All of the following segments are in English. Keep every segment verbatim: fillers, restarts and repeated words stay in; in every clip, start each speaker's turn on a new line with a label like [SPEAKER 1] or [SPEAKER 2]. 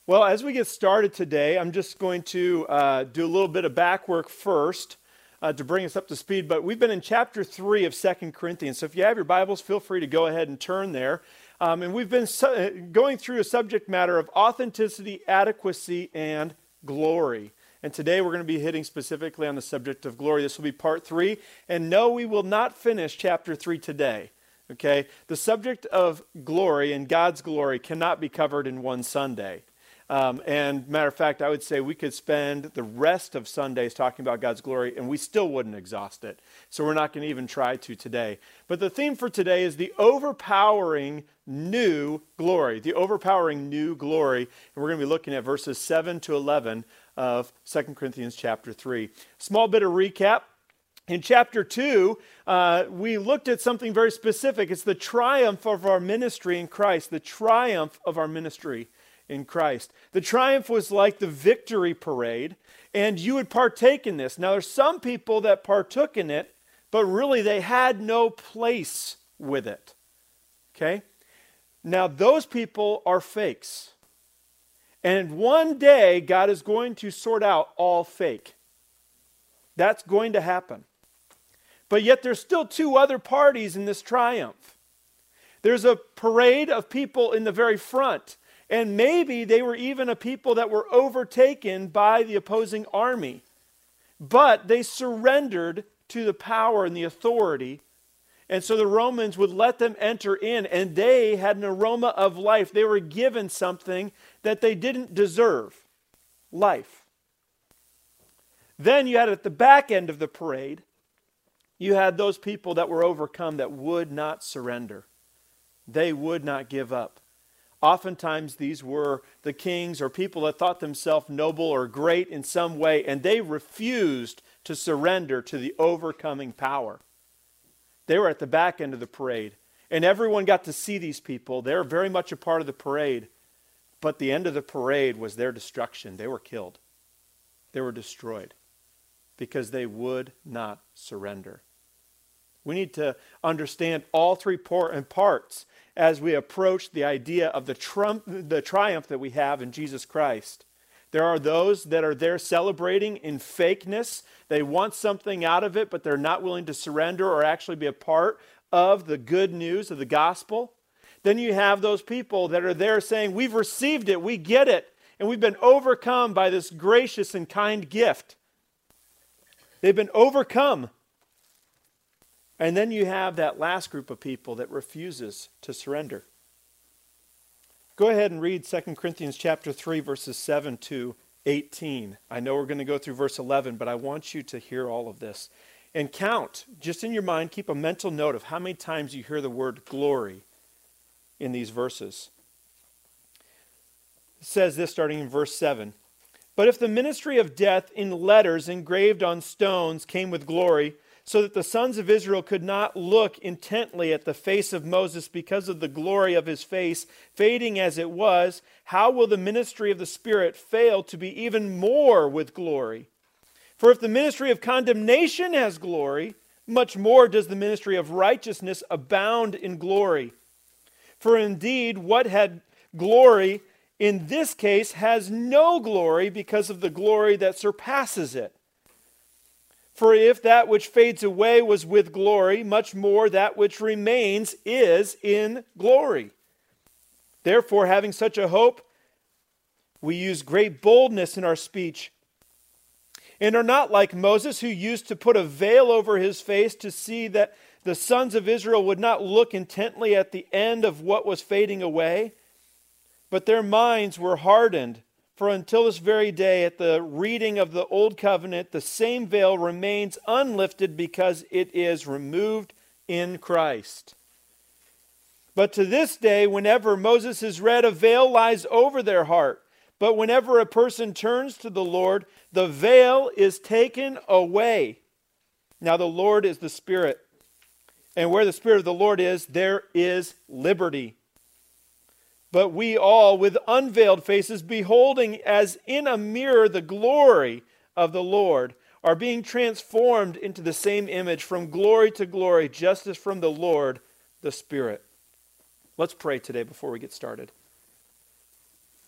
[SPEAKER 1] Well, as we get started today, I'm just going to uh, do a little bit of back work first uh, to bring us up to speed. But we've been in chapter three of Second Corinthians. So if you have your Bibles, feel free to go ahead and turn there. Um, and we've been su- going through a subject matter of authenticity, adequacy, and glory. And today we're going to be hitting specifically on the subject of glory. This will be part three. And no, we will not finish chapter three today. Okay? The subject of glory and God's glory cannot be covered in one Sunday. Um, and matter of fact, I would say we could spend the rest of Sundays talking about God's glory and we still wouldn't exhaust it. So we're not going to even try to today. But the theme for today is the overpowering new glory. The overpowering new glory. And we're going to be looking at verses seven to eleven of Second Corinthians chapter three. Small bit of recap. In chapter two, uh, we looked at something very specific. It's the triumph of our ministry in Christ. The triumph of our ministry in Christ. The triumph was like the victory parade, and you would partake in this. Now, there's some people that partook in it, but really they had no place with it. Okay? Now, those people are fakes. And one day, God is going to sort out all fake. That's going to happen. But yet, there's still two other parties in this triumph. There's a parade of people in the very front. And maybe they were even a people that were overtaken by the opposing army. But they surrendered to the power and the authority. And so the Romans would let them enter in. And they had an aroma of life. They were given something that they didn't deserve. Life. Then you had at the back end of the parade, you had those people that were overcome that would not surrender. They would not give up. Oftentimes these were the kings or people that thought themselves noble or great in some way, and they refused to surrender to the overcoming power. They were at the back end of the parade, and everyone got to see these people. They were very much a part of the parade, but the end of the parade was their destruction. They were killed. They were destroyed because they would not surrender. We need to understand all three parts as we approach the idea of the, trump, the triumph that we have in Jesus Christ. There are those that are there celebrating in fakeness. They want something out of it, but they're not willing to surrender or actually be a part of the good news of the gospel. Then you have those people that are there saying, we've received it, we get it, and we've been overcome by this gracious and kind gift. They've been overcome. And then you have that last group of people that refuses to surrender. Go ahead and read Second Corinthians chapter three, verses seven to eighteen. I know we're going to go through verse eleven, but I want you to hear all of this. And count, just in your mind, keep a mental note of how many times you hear the word glory in these verses. It says this starting in verse seven. But if the ministry of death in letters engraved on stones came with glory, so that the sons of Israel could not look intently at the face of Moses because of the glory of his face, fading as it was, how will the ministry of the Spirit fail to be even more with glory? For if the ministry of condemnation has glory, much more does the ministry of righteousness abound in glory. For indeed, what had glory in this case has no glory because of the glory that surpasses it. For if that which fades away was with glory, much more that which remains is in glory. Therefore, having such a hope, we use great boldness in our speech, and are not like Moses, who used to put a veil over his face to see that the sons of Israel would not look intently at the end of what was fading away. But their minds were hardened. For until this very day, at the reading of the Old Covenant, the same veil remains unlifted because it is removed in Christ. But to this day, whenever Moses is read, a veil lies over their heart. But whenever a person turns to the Lord, the veil is taken away. Now the Lord is the Spirit. And where the Spirit of the Lord is, there is liberty. But we all, with unveiled faces, beholding as in a mirror the glory of the Lord, are being transformed into the same image from glory to glory, just as from the Lord, the Spirit. Let's pray today before we get started.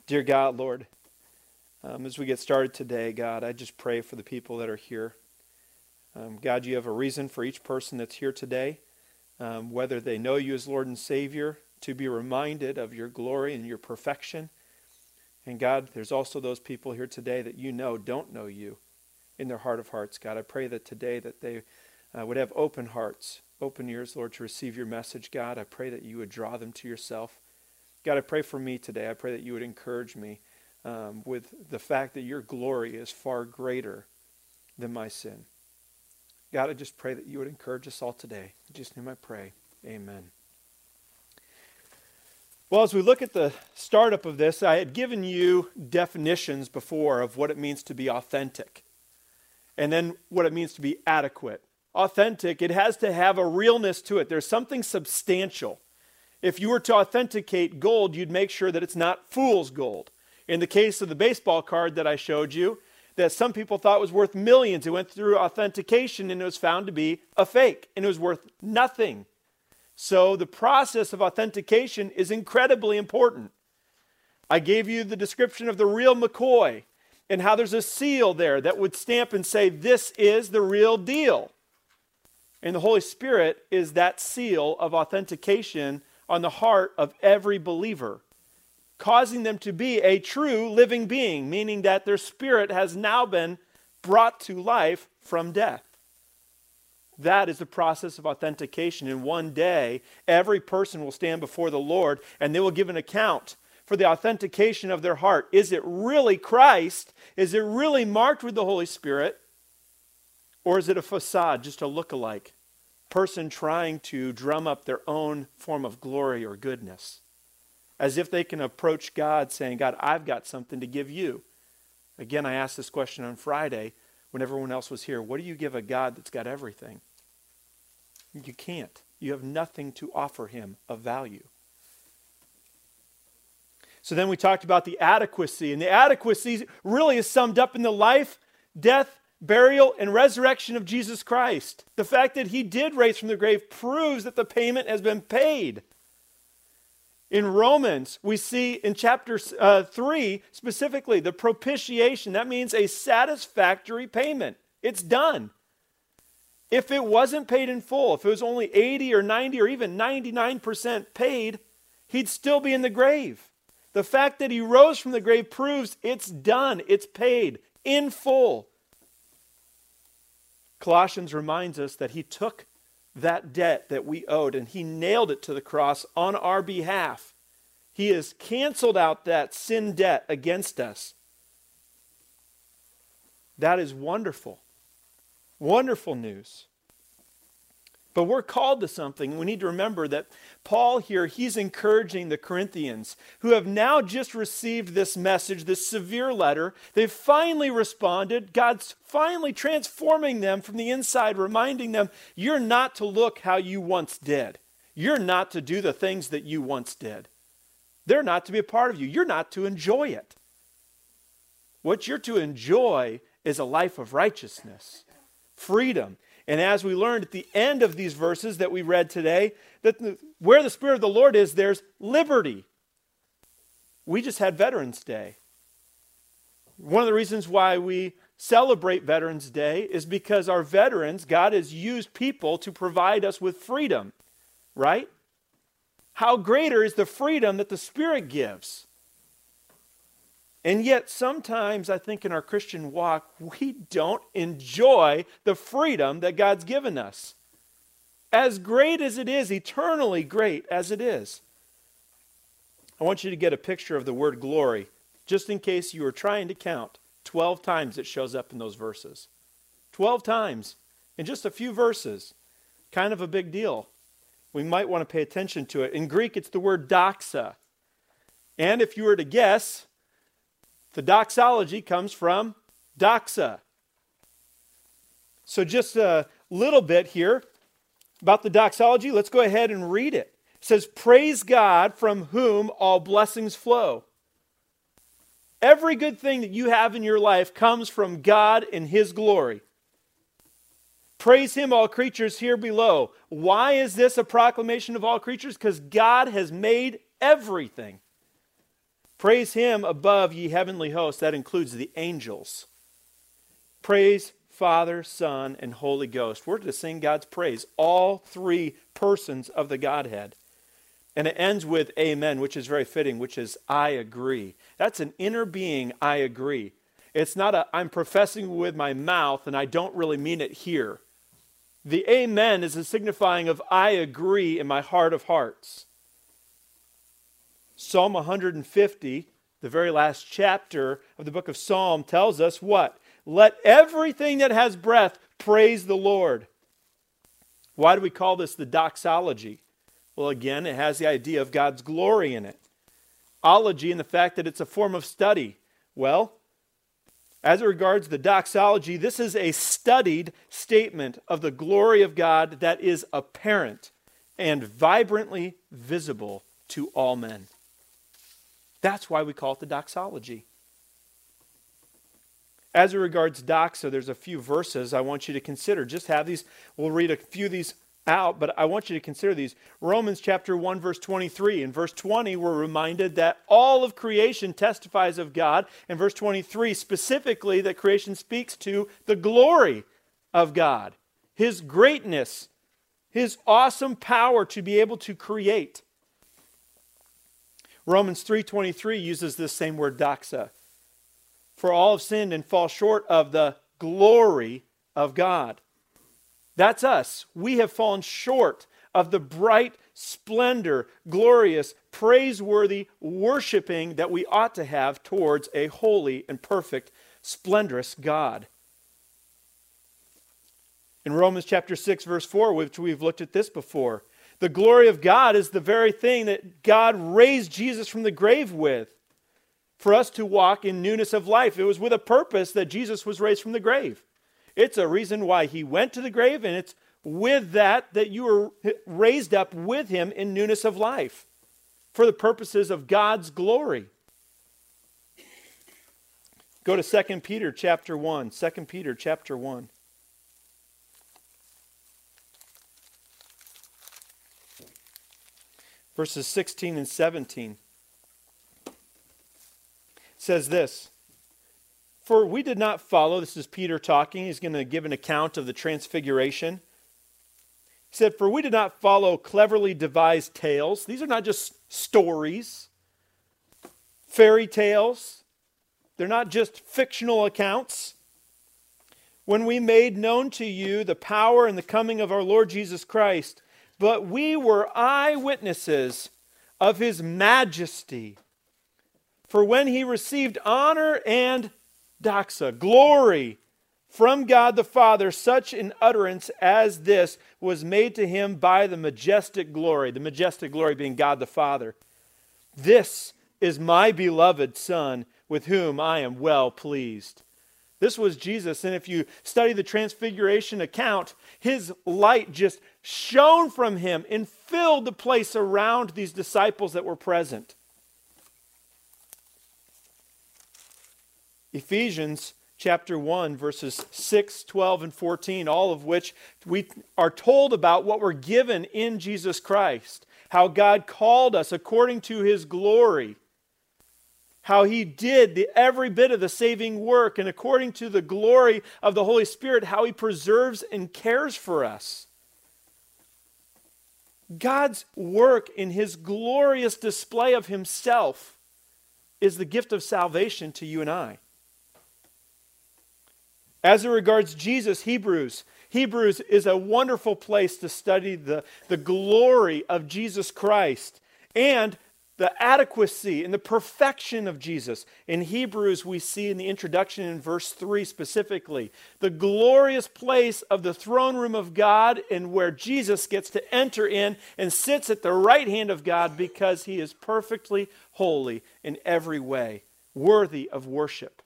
[SPEAKER 1] Dear God, Lord, um, as we get started today, God, I just pray for the people that are here. Um, God, you have a reason for each person that's here today, um, whether they know you as Lord and Savior, to be reminded of your glory and your perfection. And God, there's also those people here today that you know don't know you in their heart of hearts. God, I pray that today that they uh, would have open hearts, open ears, Lord, to receive your message. God, I pray that you would draw them to yourself. God, I pray for me today. I pray that you would encourage me um, with the fact that your glory is far greater than my sin. God, I just pray that you would encourage us all today. In Jesus' name I pray. Amen. Well, as we look at the startup of this, I had given you definitions before of what it means to be authentic, and then what it means to be adequate. Authentic, it has to have a realness to it. There's something substantial. If you were to authenticate gold, you'd make sure that it's not fool's gold. In the case of the baseball card that I showed you, that some people thought was worth millions, it went through authentication and it was found to be a fake, and it was worth nothing. So the process of authentication is incredibly important. I gave you the description of the real McCoy and how there's a seal there that would stamp and say, this is the real deal. And the Holy Spirit is that seal of authentication on the heart of every believer, causing them to be a true living being, meaning that their spirit has now been brought to life from death. That is the process of authentication. And one day, every person will stand before the Lord and they will give an account for the authentication of their heart. Is it really Christ? Is it really marked with the Holy Spirit? Or is it a facade, just a look-alike person trying to drum up their own form of glory or goodness? As if they can approach God saying, God, I've got something to give you. Again, I asked this question on Friday when everyone else was here. What do you give a God that's got everything? You can't. You have nothing to offer him of value. So then we talked about the adequacy. And the adequacy really is summed up in the life, death, burial, and resurrection of Jesus Christ. The fact that he did raise from the grave proves that the payment has been paid. In Romans, we see in chapter uh, three, specifically, the propitiation. That means a satisfactory payment. It's done. If it wasn't paid in full, if it was only eighty or ninety or even ninety-nine percent paid, he'd still be in the grave. The fact that he rose from the grave proves it's done. It's paid in full. Colossians reminds us that he took that debt that we owed and he nailed it to the cross on our behalf. He has canceled out that sin debt against us. That is wonderful. Wonderful news. But we're called to something. We need to remember that Paul here, he's encouraging the Corinthians who have now just received this message, this severe letter. They've finally responded. God's finally transforming them from the inside, reminding them, you're not to look how you once did. You're not to do the things that you once did. They're not to be a part of you. You're not to enjoy it. What you're to enjoy is a life of righteousness, freedom. And as we learned at the end of these verses that we read today, that the, where the Spirit of the Lord is, there's liberty. We just had Veterans Day. One of the reasons why we celebrate Veterans Day is because our veterans, God has used people to provide us with freedom, right? How greater is the freedom that the Spirit gives? And yet sometimes I think in our Christian walk, we don't enjoy the freedom that God's given us. As great as it is, eternally great as it is. I want you to get a picture of the word glory, just in case you were trying to count. Twelve times it shows up in those verses. Twelve times in just a few verses. Kind of a big deal. We might want to pay attention to it. In Greek, it's the word doxa. And if you were to guess, the doxology comes from doxa. So just a little bit here about the doxology. Let's go ahead and read it. It says, praise God from whom all blessings flow. Every good thing that you have in your life comes from God in His glory. Praise Him, all creatures here below. Why is this a proclamation of all creatures? Because God has made everything. Praise him above ye heavenly hosts. That includes the angels. Praise Father, Son, and Holy Ghost. We're to sing God's praise. All three persons of the Godhead. And it ends with amen, which is very fitting, which is I agree. That's an inner being, I agree. It's not a I'm professing with my mouth and I don't really mean it here. The amen is a signifying of I agree in my heart of hearts. Psalm one hundred fifty, the very last chapter of the book of Psalm, tells us what? Let everything that has breath praise the Lord. Why do we call this the doxology? Well, again, it has the idea of God's glory in it. Ology in the fact that it's a form of study. Well, as it regards the doxology, this is a studied statement of the glory of God that is apparent and vibrantly visible to all men. That's why we call it the doxology. As it regards doxa, there's a few verses I want you to consider. Just have these, we'll read a few of these out, but I want you to consider these. Romans chapter one, verse twenty-three. In verse twenty, we're reminded that all of creation testifies of God. In verse twenty-three, specifically, that creation speaks to the glory of God, his greatness, his awesome power to be able to create. Romans three twenty-three uses this same word doxa. For all have sinned and fall short of the glory of God. That's us. We have fallen short of the bright, splendor, glorious, praiseworthy worshiping that we ought to have towards a holy and perfect, splendorous God. In Romans chapter six, verse four, which we've looked at this before, the glory of God is the very thing that God raised Jesus from the grave with, for us to walk in newness of life. It was with a purpose that Jesus was raised from the grave. It's a reason why he went to the grave, and it's with that that you were raised up with him in newness of life for the purposes of God's glory. Go to Second Peter chapter one. Second Peter chapter one. Verses sixteen and seventeen. Says this, for we did not follow, this is Peter talking, he's going to give an account of the transfiguration. He said, for we did not follow cleverly devised tales. These are not just stories, fairy tales. They're not just fictional accounts. When we made known to you the power and the coming of our Lord Jesus Christ, but we were eyewitnesses of his majesty. For when he received honor and doxa, glory from God the Father, such an utterance as this was made to him by the majestic glory, the majestic glory being God the Father. This is my beloved Son, with whom I am well pleased. This was Jesus, and if you study the Transfiguration account, his light just shone from him and filled the place around these disciples that were present. Ephesians chapter one, verses six, twelve, and fourteen, all of which we are told about what we're given in Jesus Christ. How God called us according to his glory. How he did the, every bit of the saving work, and according to the glory of the Holy Spirit, how he preserves and cares for us. God's work in his glorious display of himself is the gift of salvation to you and I. As it regards Jesus, Hebrews. Hebrews is a wonderful place to study the, the glory of Jesus Christ and the adequacy and the perfection of Jesus. In Hebrews, we see in the introduction in verse three specifically, the glorious place of the throne room of God, and where Jesus gets to enter in and sits at the right hand of God because he is perfectly holy in every way, worthy of worship.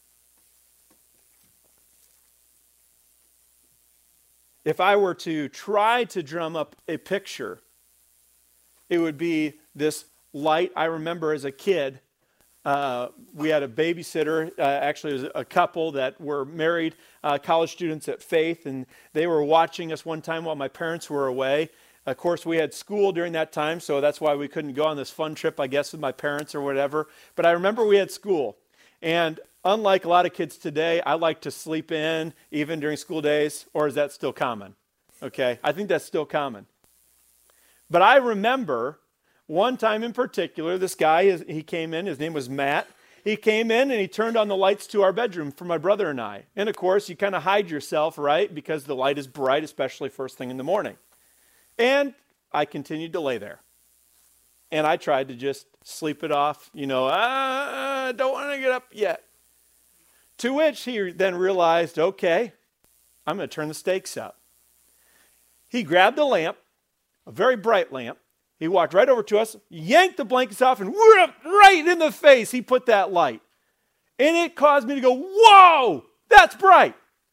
[SPEAKER 1] If I were to try to drum up a picture, it would be this light. I remember as a kid, uh, we had a babysitter, uh, actually it was a couple that were married uh, college students at Faith, and they were watching us one time while my parents were away. Of course, we had school during that time, so that's why we couldn't go on this fun trip, I guess, with my parents or whatever. But I remember we had school. And unlike a lot of kids today, I like to sleep in even during school days. Or is that still common? Okay, I think that's still common. But I remember one time in particular, this guy, he came in, his name was Matt. He came in and he turned on the lights to our bedroom for my brother and I. And of course, you kind of hide yourself, right? Because the light is bright, especially first thing in the morning. And I continued to lay there. And I tried to just sleep it off, you know, I don't want to get up yet. To which he then realized, okay, I'm going to turn the stakes up. He grabbed a lamp, a very bright lamp. He walked right over to us, yanked the blankets off, and whoop, right in the face, he put that light. And it caused me to go, whoa, that's bright.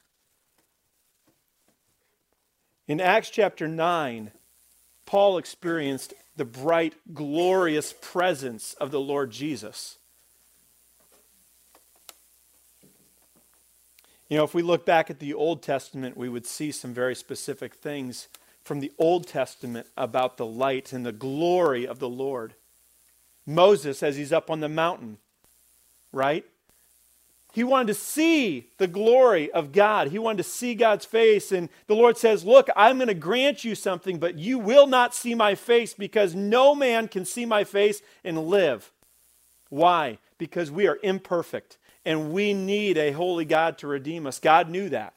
[SPEAKER 1] In Acts chapter nine, Paul experienced the bright, glorious presence of the Lord Jesus. You know, if we look back at the Old Testament, we would see some very specific things from the Old Testament about the light and the glory of the Lord. Moses, as he's up on the mountain, right? He wanted to see the glory of God. He wanted to see God's face. And the Lord says, look, I'm going to grant you something, but you will not see my face because no man can see my face and live. Why? Because we are imperfect and we need a holy God to redeem us. God knew that.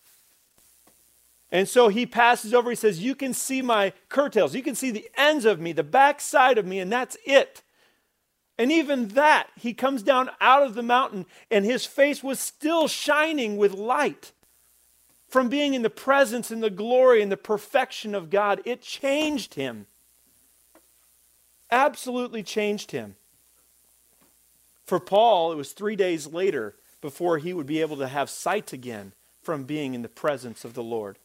[SPEAKER 1] And so he passes over, he says, you can see my curtails, you can see the ends of me, the backside of me, and that's it. And even that, he comes down out of the mountain, and his face was still shining with light. From being in the presence and the glory and the perfection of God, it changed him. Absolutely changed him. For Paul, it was three days later before he would be able to have sight again from being in the presence of the Lord.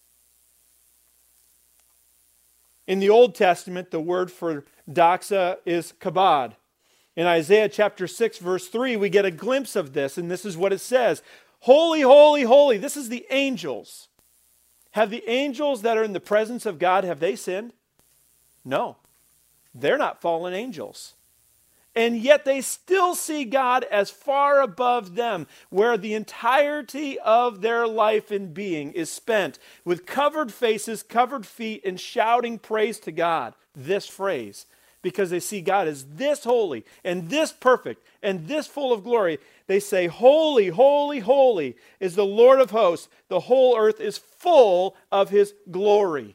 [SPEAKER 1] In the Old Testament, the word for doxa is kabod. In Isaiah chapter six, verse three, we get a glimpse of this, and this is what it says. Holy, holy, holy. This is the angels. Have the angels that are in the presence of God, have they sinned? No. They're not fallen angels. And yet they still see God as far above them, where the entirety of their life and being is spent with covered faces, covered feet, and shouting praise to God. This phrase, because they see God as this holy and this perfect and this full of glory. They say, holy, holy, holy is the Lord of hosts. The whole earth is full of his glory.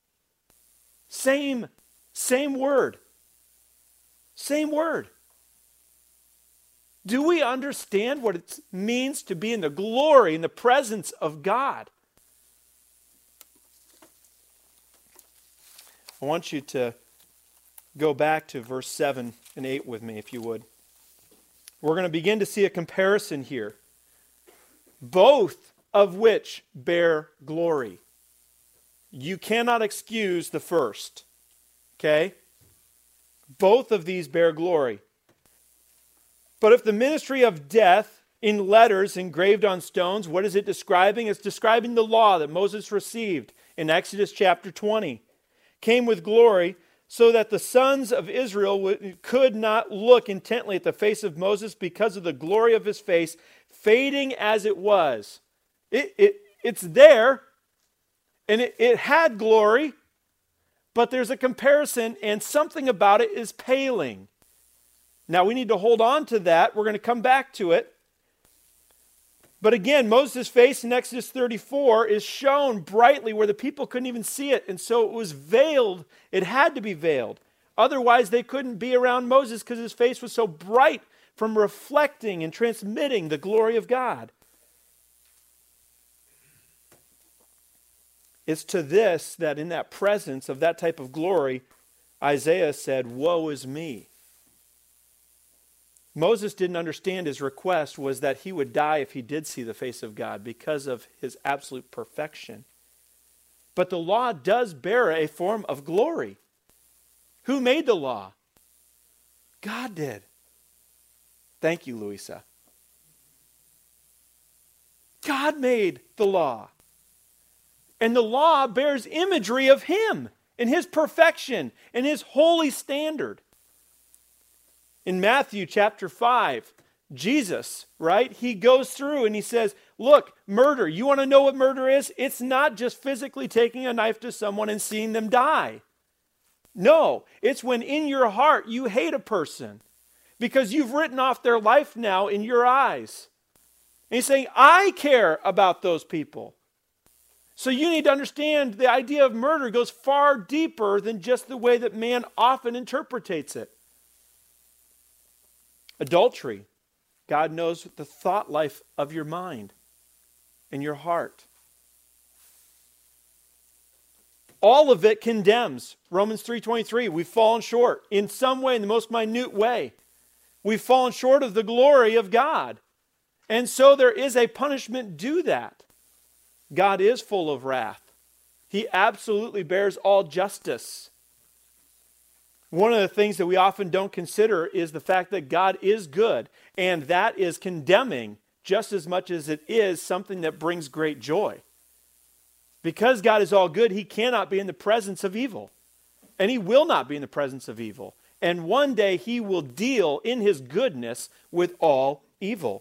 [SPEAKER 1] Same, same word. Same word. Do we understand what it means to be in the glory, in the presence of God? I want you to go back to verse seven and eight with me, if you would. We're going to begin to see a comparison here, both of which bear glory. You cannot excuse the first, okay? Both of these bear glory. But if the ministry of death in letters engraved on stones, what is it describing? It's describing the law that Moses received in Exodus chapter twenty. Came with glory so that the sons of Israel could not look intently at the face of Moses because of the glory of his face, fading as it was. It, it, it's there, and it, it had glory, but there's a comparison, and something about it is paling. Now, we need to hold on to that. We're going to come back to it. But again, Moses' face in Exodus thirty-four is shown brightly where the people couldn't even see it. And so it was veiled. It had to be veiled. Otherwise, they couldn't be around Moses because his face was so bright from reflecting and transmitting the glory of God. It's to this that in that presence of that type of glory, Isaiah said, woe is me. Moses didn't understand his request was that he would die if he did see the face of God because of his absolute perfection. But the law does bear a form of glory. Who made the law? God did. Thank you, Louisa. God made the law. And the law bears imagery of him. in his perfection, in his holy standard. In Matthew chapter five, Jesus, right, he goes through and he says, look, murder, you want to know what murder is? It's not just physically taking a knife to someone and seeing them die. No, it's when in your heart you hate a person because you've written off their life now in your eyes. And he's saying, I care about those people. So you need to understand the idea of murder goes far deeper than just the way that man often interprets it. Adultery. God knows the thought life of your mind and your heart. All of it condemns. Romans three twenty-three, we've fallen short in some way, in the most minute way. We've fallen short of the glory of God. And so there is a punishment due that. God is full of wrath. He absolutely bears all justice. One of the things that we often don't consider is the fact that God is good, and that is condemning just as much as it is something that brings great joy. Because God is all good, he cannot be in the presence of evil, and he will not be in the presence of evil. And one day he will deal in his goodness with all evil.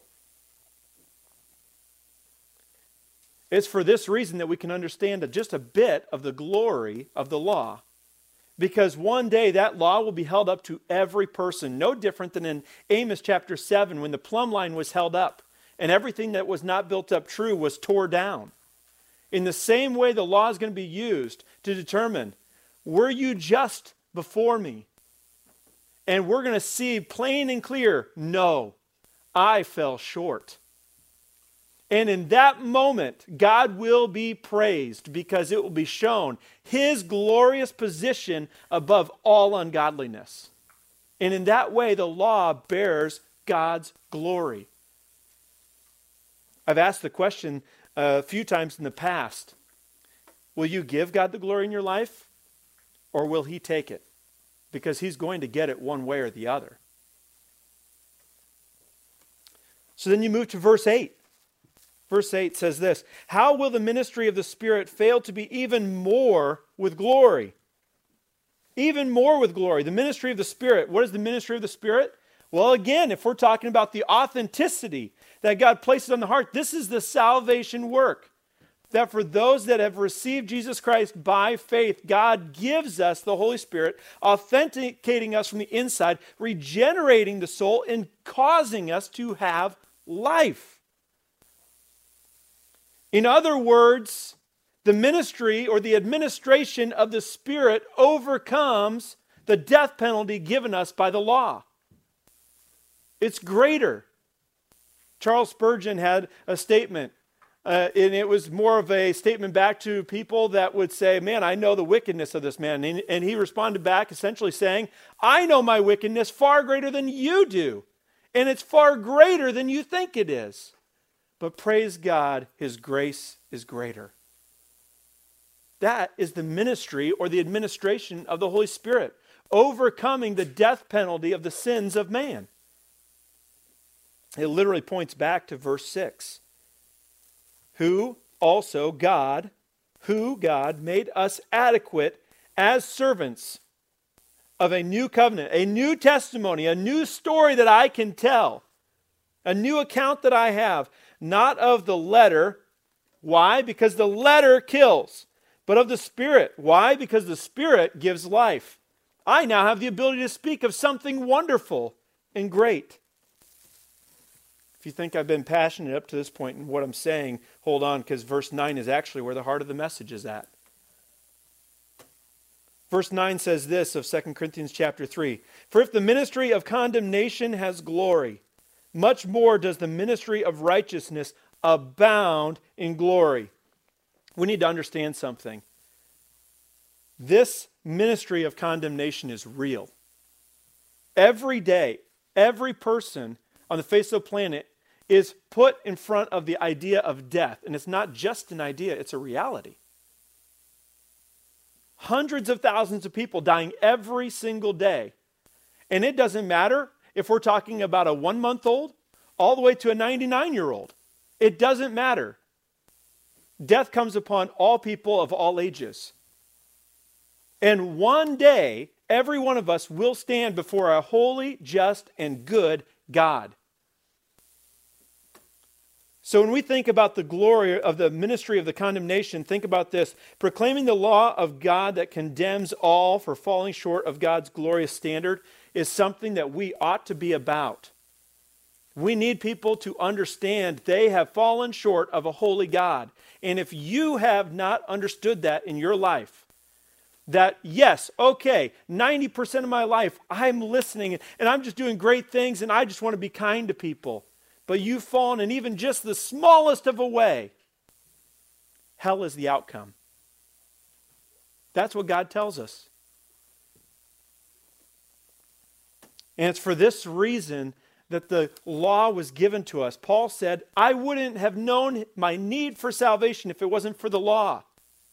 [SPEAKER 1] It's for this reason that we can understand just a bit of the glory of the law. Because one day that law will be held up to every person, no different than in Amos chapter seven when the plumb line was held up and everything that was not built up true was tore down. In the same way, the law is going to be used to determine, were you just before me? And we're going to see plain and clear, no, I fell short. And in that moment, God will be praised because it will be shown his glorious position above all ungodliness. And in that way, the law bears God's glory. I've asked the question a few times in the past, will you give God the glory in your life, or will he take it? Because he's going to get it one way or the other. So then you move to verse eight. Verse eight says this, how will the ministry of the Spirit fail to be even more with glory? Even more with glory. The ministry of the Spirit. What is the ministry of the Spirit? Well, again, if we're talking about the authenticity that God places on the heart, this is the salvation work. That for those that have received Jesus Christ by faith, God gives us the Holy Spirit, authenticating us from the inside, regenerating the soul, and causing us to have life. In other words, the ministry or the administration of the Spirit overcomes the death penalty given us by the law. It's greater. Charles Spurgeon had a statement, uh, and it was more of a statement back to people that would say, man, I know the wickedness of this man. And, and he responded back essentially saying, I know my wickedness far greater than you do, and it's far greater than you think it is. But praise God, his grace is greater. That is the ministry or the administration of the Holy Spirit, overcoming the death penalty of the sins of man. It literally points back to verse six. Who also God, who God made us adequate as servants of a new covenant, a new testimony, a new story that I can tell, a new account that I have, not of the letter. Why? Because the letter kills. But of the Spirit. Why? Because the Spirit gives life. I now have the ability to speak of something wonderful and great. If you think I've been passionate up to this point in what I'm saying, hold on, because verse nine is actually where the heart of the message is at. Verse nine says this of Second Corinthians chapter three. For if the ministry of condemnation has glory, much more does the ministry of righteousness abound in glory. We need to understand something. This ministry of condemnation is real. Every day, every person on the face of the planet is put in front of the idea of death. And it's not just an idea, it's a reality. Hundreds of thousands of people dying every single day. And it doesn't matter if we're talking about a one-month-old all the way to a ninety-nine-year-old. It doesn't matter. Death comes upon all people of all ages. And one day, every one of us will stand before a holy, just, and good God. So when we think about the glory of the ministry of the condemnation, think about this. Proclaiming the law of God that condemns all for falling short of God's glorious standard is something that we ought to be about. We need people to understand they have fallen short of a holy God. And if you have not understood that in your life, that yes, okay, ninety percent of my life I'm listening and I'm just doing great things and I just want to be kind to people. But you've fallen in even just the smallest of a way, hell is the outcome. That's what God tells us. And it's for this reason that the law was given to us. Paul said, I wouldn't have known my need for salvation if it wasn't for the law.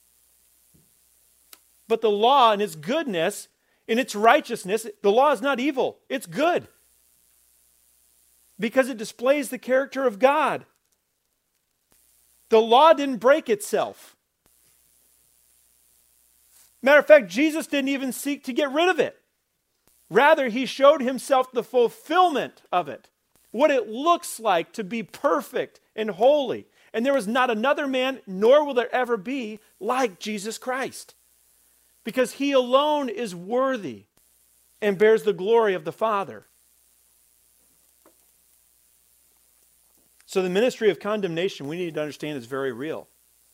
[SPEAKER 1] But the law in its goodness, in its righteousness, the law is not evil. It's good. Because it displays the character of God. The law didn't break itself. Matter of fact, Jesus didn't even seek to get rid of it. Rather, he showed himself the fulfillment of it. What it looks like to be perfect and holy. And there was not another man, nor will there ever be, like Jesus Christ. Because he alone is worthy and bears the glory of the Father. So the ministry of condemnation, we need to understand, is very real.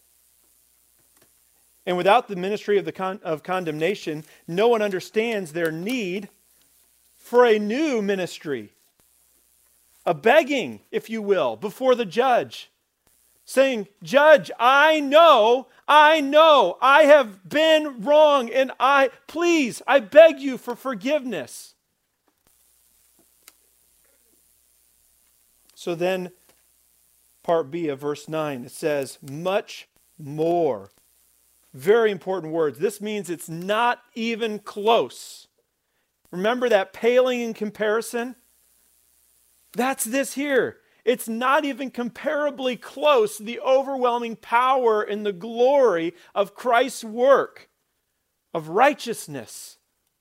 [SPEAKER 1] And without the ministry of, the con- of condemnation, no one understands their need for a new ministry. A begging, if you will, before the judge. Saying, Judge, I know, I know, I have been wrong, and I, please, I beg you for forgiveness. So then, part B of verse nine, it says, much more. Very important words. This means it's not even close. Remember that paling in comparison? That's this here. It's not even comparably close to the overwhelming power and the glory of Christ's work of righteousness.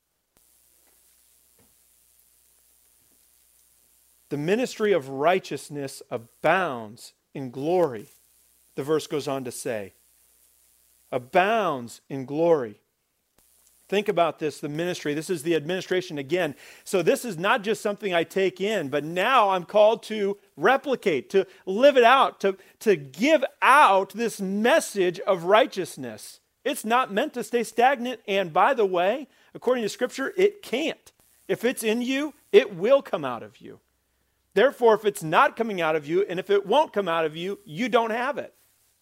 [SPEAKER 1] The ministry of righteousness abounds in glory, the verse goes on to say. Abounds in glory. Think about this, the ministry. This is the administration again. So this is not just something I take in, but now I'm called to replicate, to live it out, to, to give out this message of righteousness. It's not meant to stay stagnant. And by the way, according to Scripture, it can't. If it's in you, it will come out of you. Therefore, if it's not coming out of you, and if it won't come out of you, you don't have it.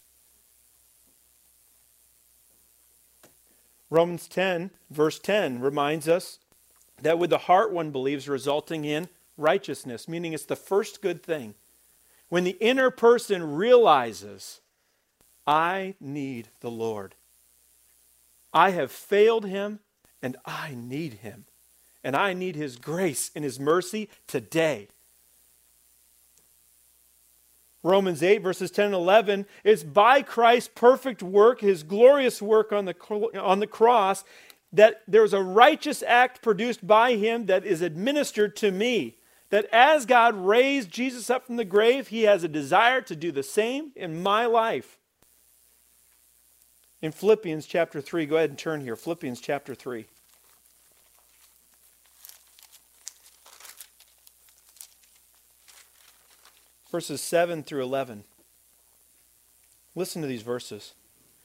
[SPEAKER 1] Romans ten, verse ten, reminds us that with the heart one believes, resulting in righteousness, meaning it's the first good thing. When the inner person realizes, I need the Lord. I have failed him, and I need him. And I need his grace and his mercy today. Romans eight, verses ten and eleven, it's by Christ's perfect work, his glorious work on the, on the cross, that there's a righteous act produced by him that is administered to me. That as God raised Jesus up from the grave, he has a desire to do the same in my life. In Philippians chapter three, go ahead and turn here. Philippians chapter three. Verses seven through eleven. Listen to these verses.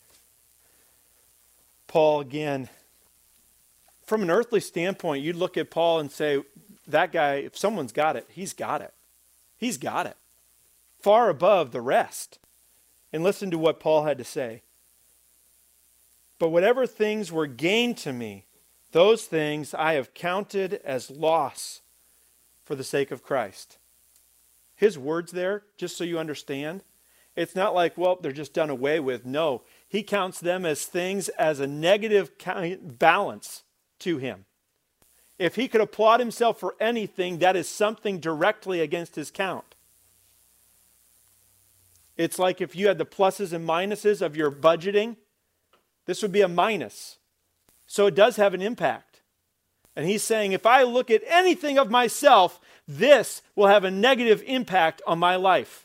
[SPEAKER 1] Paul again. From an earthly standpoint, you'd look at Paul and say, that guy, if someone's got it, he's got it. He's got it. Far above the rest. And listen to what Paul had to say. But whatever things were gained to me, those things I have counted as loss for the sake of Christ. His words there, just so you understand, it's not like, well, they're just done away with. No, he counts them as things as a negative balance to him. If he could applaud himself for anything, that is something directly against his count. It's like if you had the pluses and minuses of your budgeting, this would be a minus. So it does have an impact. And he's saying, if I look at anything of myself, this will have a negative impact on my life.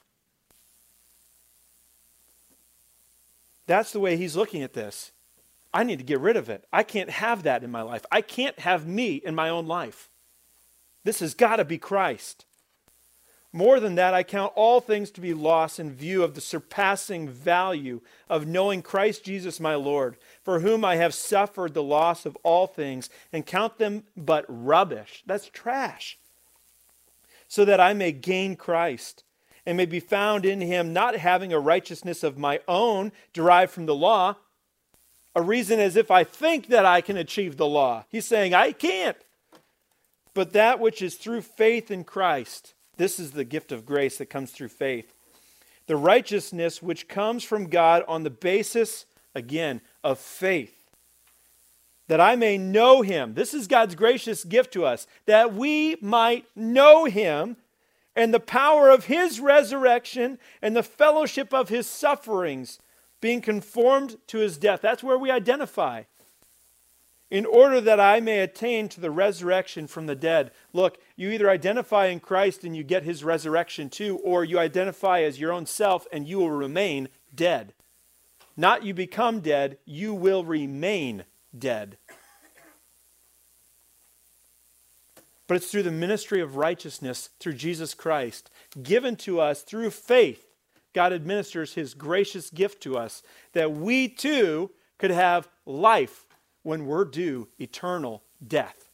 [SPEAKER 1] That's the way he's looking at this. I need to get rid of it. I can't have that in my life. I can't have me in my own life. This has got to be Christ. More than that, I count all things to be lost in view of the surpassing value of knowing Christ Jesus my Lord, for whom I have suffered the loss of all things, and count them but rubbish. That's trash. So that I may gain Christ, and may be found in him, not having a righteousness of my own derived from the law, a reason as if I think that I can achieve the law. He's saying, I can't. But that which is through faith in Christ, this is the gift of grace that comes through faith. The righteousness which comes from God on the basis, again, of faith. That I may know him. This is God's gracious gift to us. That we might know him and the power of his resurrection and the fellowship of his sufferings, being conformed to his death. That's where we identify. In order that I may attain to the resurrection from the dead. Look, you either identify in Christ and you get his resurrection too, or you identify as your own self and you will remain dead. Not you become dead, you will remain dead. But it's through the ministry of righteousness, through Jesus Christ, given to us through faith. God administers his gracious gift to us, that we too could have life when we're due eternal death.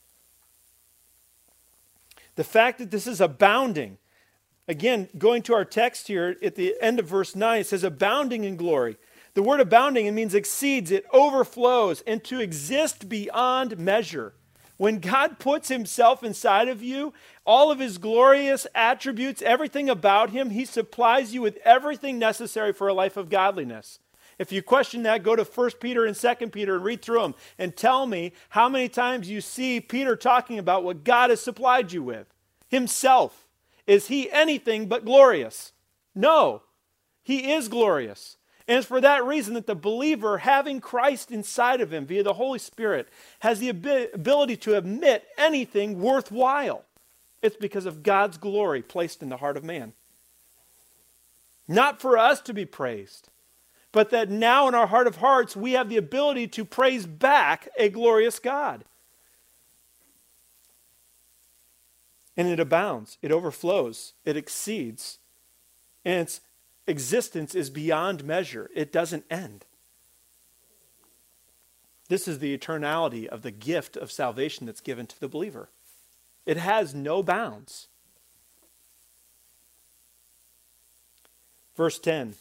[SPEAKER 1] The fact that this is abounding, again, going to our text here at the end of verse nine, it says abounding in glory. The word abounding, it means exceeds, it overflows, and to exist beyond measure. When God puts himself inside of you, all of his glorious attributes, everything about him, he supplies you with everything necessary for a life of godliness. If you question that, go to First Peter and Second Peter and read through them and tell me how many times you see Peter talking about what God has supplied you with. Himself. Is he anything but glorious? No. He is glorious. And it's for that reason that the believer, having Christ inside of him via the Holy Spirit, has the ability to admit anything worthwhile. It's because of God's glory placed in the heart of man. Not for us to be praised, but that now in our heart of hearts, we have the ability to praise back a glorious God. And it abounds, it overflows, it exceeds, and its existence is beyond measure. It doesn't end. This is the eternality of the gift of salvation that's given to the believer. It has no bounds. Verse ten.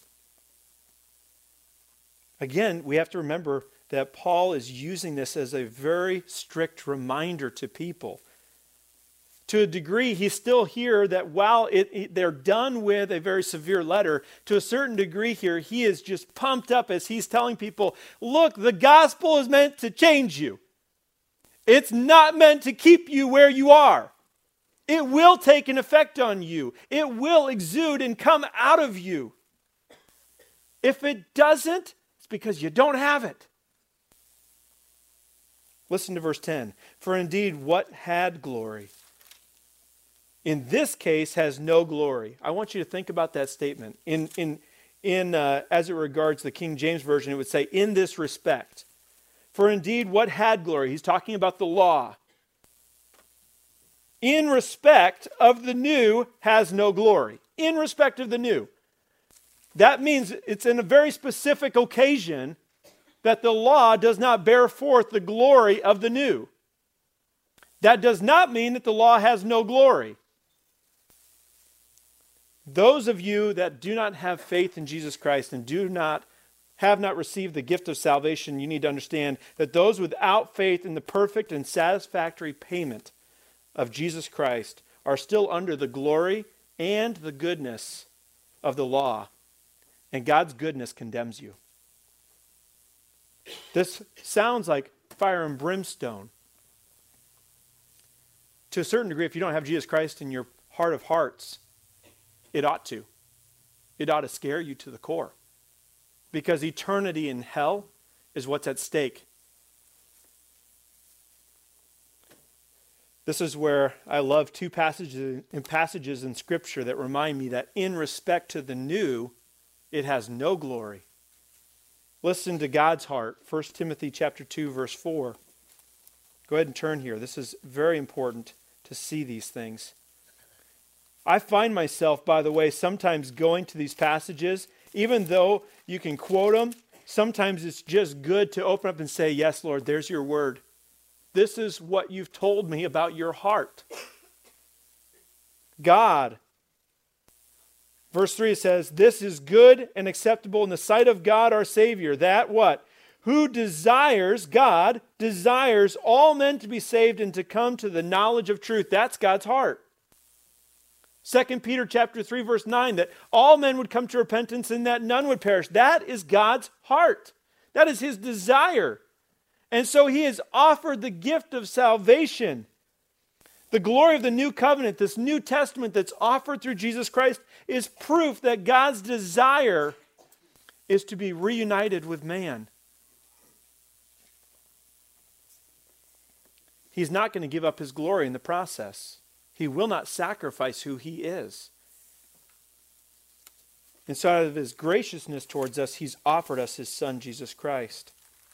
[SPEAKER 1] Again, we have to remember that Paul is using this as a very strict reminder to people. To a degree, he's still here that while it, it, they're done with a very severe letter, to a certain degree here, he is just pumped up as he's telling people, look, the gospel is meant to change you. It's not meant to keep you where you are. It will take an effect on you. It will exude and come out of you. If it doesn't, it's because you don't have it. Listen to verse ten. For indeed, what had glory, in this case has no glory. I want you to think about that statement. In, in, in uh, as it regards the King James Version, it would say, in this respect. For indeed, what had glory? He's talking about the law. In respect of the new has no glory. In respect of the new. That means it's in a very specific occasion that the law does not bear forth the glory of the new. That does not mean that the law has no glory. Those of you that do not have faith in Jesus Christ and do not have not received the gift of salvation, you need to understand that those without faith in the perfect and satisfactory payment of Jesus Christ are still under the glory and the goodness of the law. And God's goodness condemns you. This sounds like fire and brimstone. To a certain degree, if you don't have Jesus Christ in your heart of hearts, it ought to. It ought to scare you to the core. Because eternity in hell is what's at stake. This is where I love two passages in passages in Scripture that remind me that in respect to the new, it has no glory. Listen to God's heart. First Timothy chapter two, verse four. Go ahead and turn here. This is very important to see these things. I find myself, by the way, sometimes going to these passages, even though you can quote them, sometimes it's just good to open up and say, yes, Lord, there's your word. This is what you've told me about your heart. God, verse three says, this is good and acceptable in the sight of God our Savior. That what? Who desires, God desires all men to be saved and to come to the knowledge of truth. That's God's heart. Second Peter chapter three, verse nine, that all men would come to repentance and that none would perish. That is God's heart. That is his desire. And so he has offered the gift of salvation. The glory of the new covenant, this New Testament that's offered through Jesus Christ, is proof that God's desire is to be reunited with man. He's not going to give up his glory in the process. He will not sacrifice who he is. And so out of his graciousness towards us, he's offered us his Son, Jesus Christ.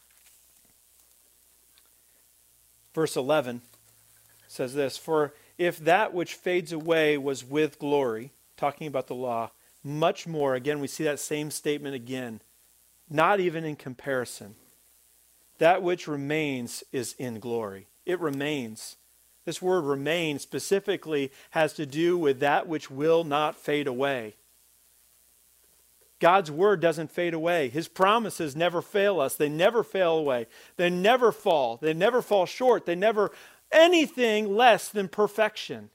[SPEAKER 1] Verse eleven says this, for if that which fades away was with glory, talking about the law, much more, again, we see that same statement again, not even in comparison. That which remains is in glory. It remains. This word remain specifically has to do with that which will not fade away. God's word doesn't fade away. His promises never fail us. They never fail away. They never fall. They never fall short. They never anything less than perfection.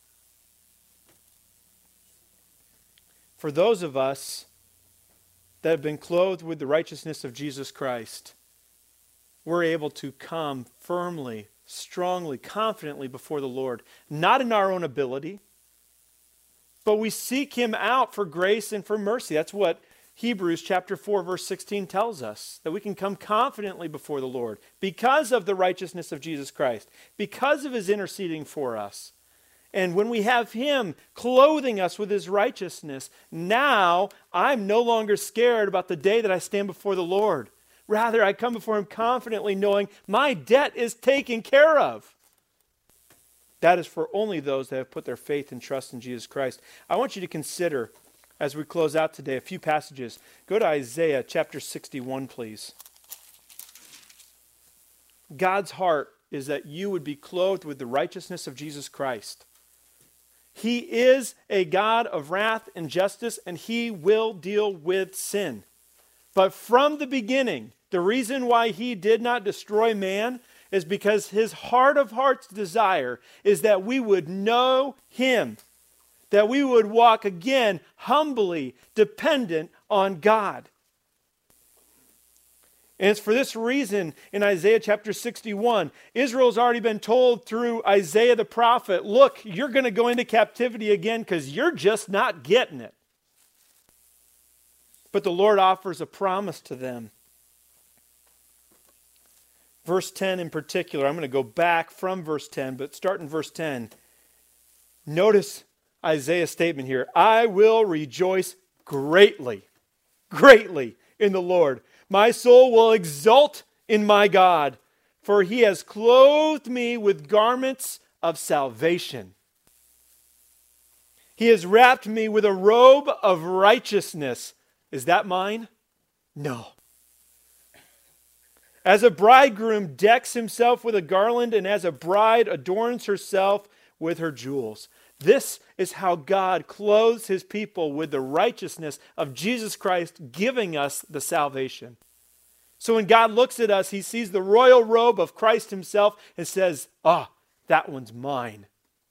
[SPEAKER 1] For those of us that have been clothed with the righteousness of Jesus Christ, we're able to come firmly, strongly, confidently before the Lord, not in our own ability, but we seek him out for grace and for mercy. That's what Hebrews chapter four, verse sixteen tells us, that we can come confidently before the Lord because of the righteousness of Jesus Christ, because of his interceding for us. And when we have him clothing us with his righteousness, now I'm no longer scared about the day that I stand before the Lord. Rather, I come before him confidently knowing my debt is taken care of. That is for only those that have put their faith and trust in Jesus Christ. I want you to consider, as we close out today, a few passages. Go to Isaiah chapter sixty-one, please. God's heart is that you would be clothed with the righteousness of Jesus Christ. He is a God of wrath and justice, and he will deal with sin. But from the beginning, the reason why he did not destroy man is because his heart of hearts desire is that we would know him, that we would walk again humbly dependent on God. And it's for this reason in Isaiah chapter sixty-one, Israel's already been told through Isaiah the prophet, look, you're going to go into captivity again because you're just not getting it. But the Lord offers a promise to them. Verse ten in particular, I'm going to go back from verse ten, but start in verse ten. Notice Isaiah's statement here. I will rejoice greatly, greatly in the Lord. My soul will exult in my God, for he has clothed me with garments of salvation. He has wrapped me with a robe of righteousness. Is that mine? No. As a bridegroom decks himself with a garland, and as a bride adorns herself with her jewels. This is how God clothes his people with the righteousness of Jesus Christ, giving us the salvation. So when God looks at us, he sees the royal robe of Christ himself and says, ah, that one's mine.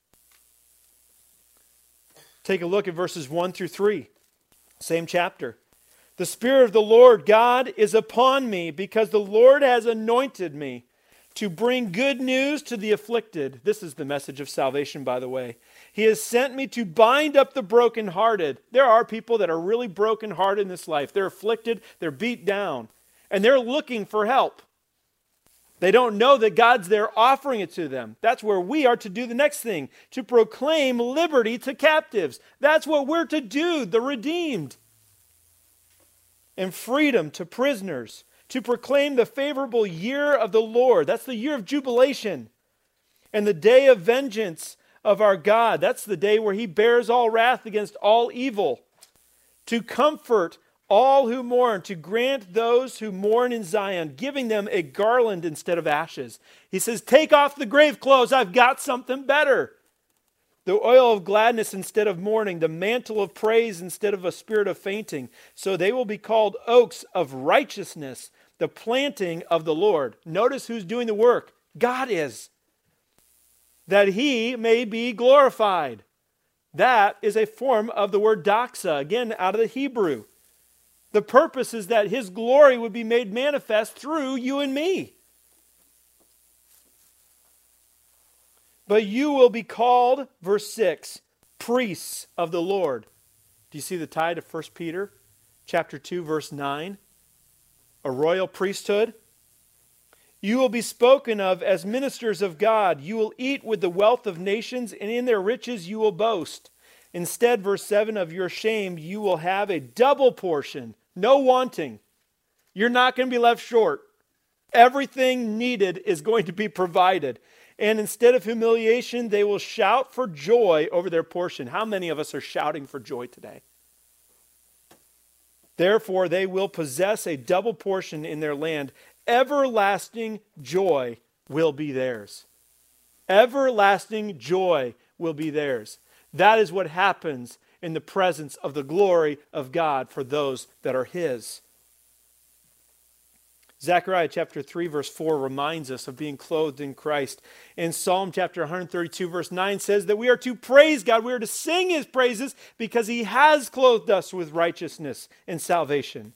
[SPEAKER 1] Take a look at verses one through three. Same chapter. The Spirit of the Lord God is upon me, because the Lord has anointed me to bring good news to the afflicted. This is the message of salvation, by the way. He has sent me to bind up the brokenhearted. There are people that are really brokenhearted in this life. They're afflicted, they're beat down, and they're looking for help. They don't know that God's there offering it to them. That's where we are to do the next thing, to proclaim liberty to captives. That's what we're to do, the redeemed. And freedom to prisoners, to proclaim the favorable year of the Lord. That's the year of jubilation. And the day of vengeance of our God. That's the day where he bears all wrath against all evil. To comfort all who mourn, to grant those who mourn in Zion, giving them a garland instead of ashes. He says, take off the grave clothes, I've got something better. The oil of gladness instead of mourning, the mantle of praise instead of a spirit of fainting. So they will be called oaks of righteousness, the planting of the Lord. Notice who's doing the work. God is. That he may be glorified. That is a form of the word doxa, again out of the Hebrew. The purpose is that his glory would be made manifest through you and me. But you will be called, verse six, priests of the Lord. Do you see the tie to First Peter chapter two, verse nine? A royal priesthood. You will be spoken of as ministers of God. You will eat with the wealth of nations, and in their riches you will boast. Instead, verse seven, of your shame, you will have a double portion. No wanting. You're not going to be left short. Everything needed is going to be provided. And instead of humiliation, they will shout for joy over their portion. How many of us are shouting for joy today? Therefore, they will possess a double portion in their land. Everlasting joy will be theirs. Everlasting joy will be theirs. That is what happens in the presence of the glory of God for those that are his. Zechariah chapter three verse four reminds us of being clothed in Christ. In Psalm chapter one thirty-two verse nine says that we are to praise God. We are to sing his praises because he has clothed us with righteousness and salvation.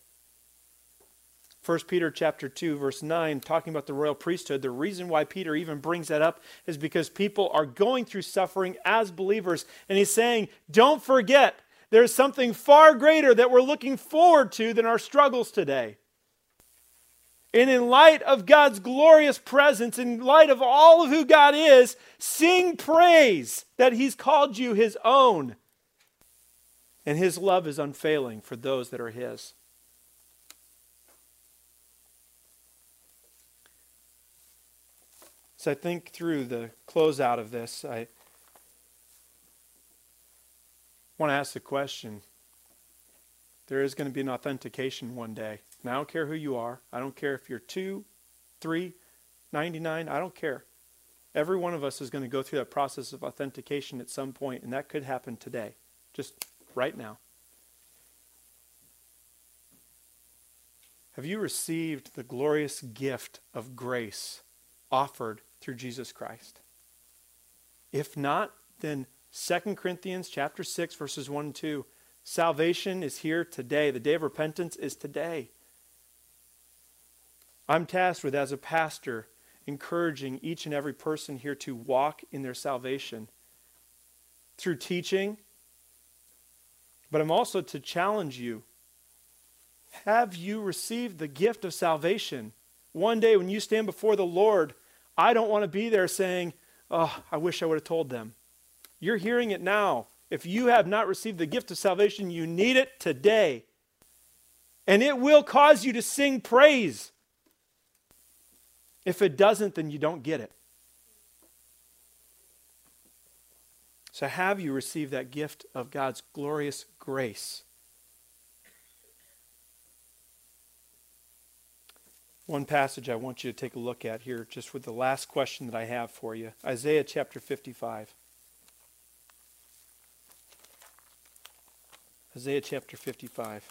[SPEAKER 1] First Peter chapter two verse nine, talking about the royal priesthood, the reason why Peter even brings that up is because people are going through suffering as believers. And he's saying, don't forget, there's something far greater that we're looking forward to than our struggles today. And in light of God's glorious presence, in light of all of who God is, sing praise that he's called you his own. And his love is unfailing for those that are his. As I think through the closeout of this, I want to ask the question. There is going to be an authentication one day. And I don't care who you are. I don't care if you're two, three, ninety-nine. I don't care. Every one of us is going to go through that process of authentication at some point, and that could happen today, just right now. Have you received the glorious gift of grace offered through Jesus Christ? If not, then Second Corinthians chapter six, verses one and two. Salvation is here today. The day of repentance is today. I'm tasked with, as a pastor, encouraging each and every person here to walk in their salvation through teaching. But I'm also to challenge you. Have you received the gift of salvation? One day when you stand before the Lord, I don't want to be there saying, oh, I wish I would have told them. You're hearing it now. If you have not received the gift of salvation, you need it today. And it will cause you to sing praise. If it doesn't, then you don't get it. So have you received that gift of God's glorious grace? One passage I want you to take a look at here, just with the last question that I have for you. Isaiah chapter fifty-five. Isaiah chapter fifty-five.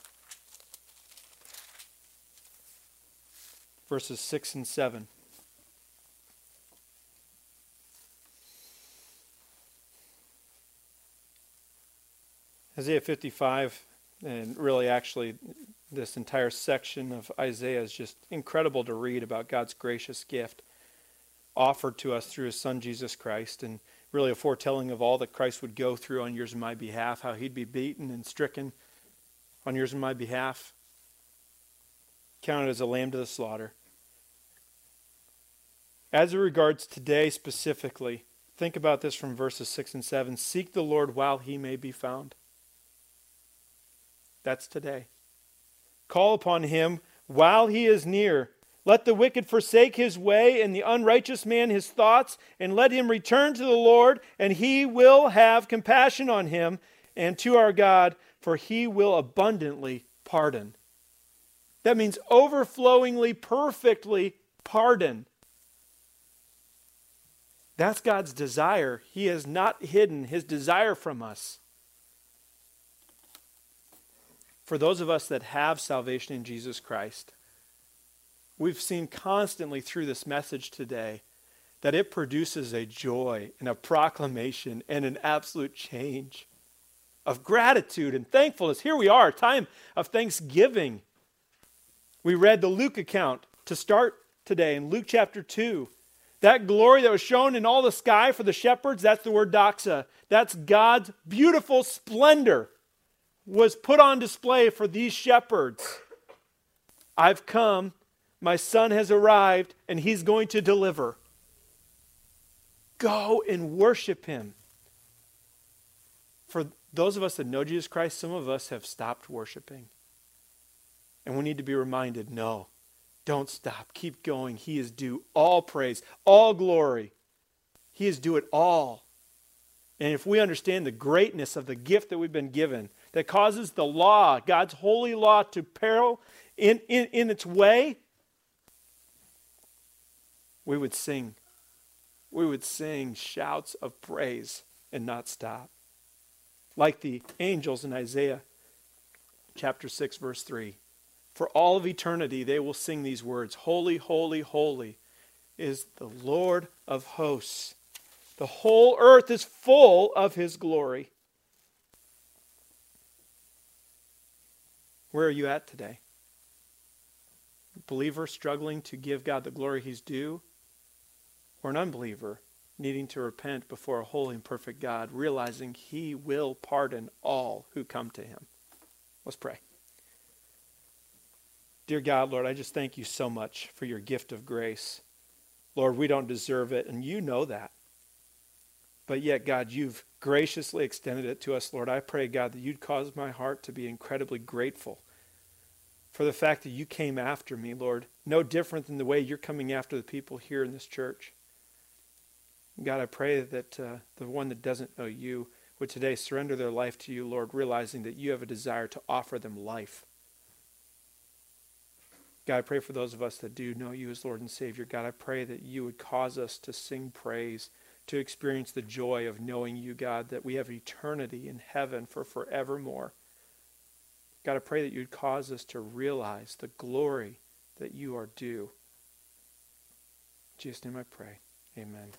[SPEAKER 1] Verses six and seven. Isaiah fifty-five, and really actually this entire section of Isaiah is just incredible to read about God's gracious gift offered to us through his Son Jesus Christ, and really a foretelling of all that Christ would go through on yours and my behalf, how he'd be beaten and stricken on yours and my behalf, counted as a lamb to the slaughter. As it regards today specifically, think about this from verses six and seven. Seek the Lord while he may be found. That's today. Call upon him while he is near. Let the wicked forsake his way and the unrighteous man his thoughts, and let him return to the Lord, and he will have compassion on him, and to our God, for he will abundantly pardon. That means overflowingly, perfectly pardon. That's God's desire. He has not hidden his desire from us. For those of us that have salvation in Jesus Christ, we've seen constantly through this message today that it produces a joy and a proclamation and an absolute change of gratitude and thankfulness. Here we are, a time of thanksgiving. We read the Luke account to start today in Luke chapter two. That glory that was shown in all the sky for the shepherds, that's the word doxa. That's God's beautiful splendor was put on display for these shepherds. I've come, my son has arrived, and he's going to deliver. Go and worship him. For those of us that know Jesus Christ, some of us have stopped worshiping. And we need to be reminded, no, don't stop. Keep going. He is due all praise, all glory. He is due it all. And if we understand the greatness of the gift that we've been given, that causes the law, God's holy law, to peril in, in, in its way, we would sing. We would sing shouts of praise and not stop. Like the angels in Isaiah chapter six, verse three. For all of eternity they will sing these words, holy, holy, holy is the Lord of hosts. The whole earth is full of his glory. Where are you at today? Believer struggling to give God the glory he's due? Or an unbeliever needing to repent before a holy and perfect God, realizing he will pardon all who come to him? Let's pray. Dear God, Lord, I just thank you so much for your gift of grace. Lord, we don't deserve it, and you know that. But yet, God, you've graciously extended it to us, Lord. I pray, God, that you'd cause my heart to be incredibly grateful for the fact that you came after me, Lord. No different than the way you're coming after the people here in this church. God, I pray that uh, the one that doesn't know you would today surrender their life to you, Lord, realizing that you have a desire to offer them life. God, I pray for those of us that do know you as Lord and Savior. God, I pray that you would cause us to sing praise, to experience the joy of knowing you, God, that we have eternity in heaven for forevermore. God, I pray that you'd cause us to realize the glory that you are due. In Jesus' name I pray. Amen.